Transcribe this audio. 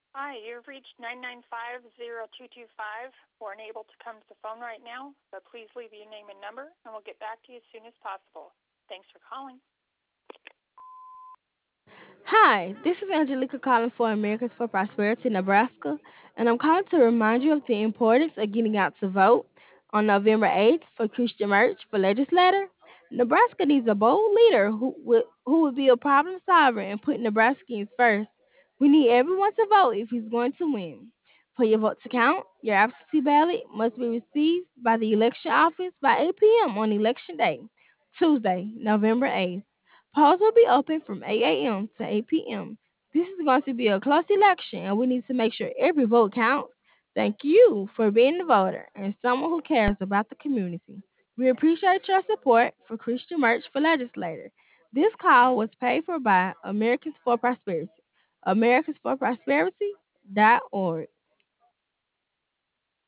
Hi, you've reached 995-0225. We're unable to come to the phone right now, but please leave your name and number, and we'll get back to you as soon as possible. Thanks for calling. Hi, this is Angelica calling for Americans for Prosperity, Nebraska, and I'm calling to remind you of the importance of getting out to vote on November 8th for Christian Merch for legislator. Nebraska needs a bold leader who will be a problem solver and put Nebraskans first. We need everyone to vote if he's going to win. For your vote to count, your absentee ballot must be received by the election office by 8 p.m. on election day, Tuesday, November 8th. Polls will be open from 8 a.m. to 8 p.m. This is going to be a close election, and we need to make sure every vote counts. Thank you for being a voter and someone who cares about the community. We appreciate your support for Christian Merch for Legislator. This call was paid for by Americans for Prosperity. AmericasForProsperity.org.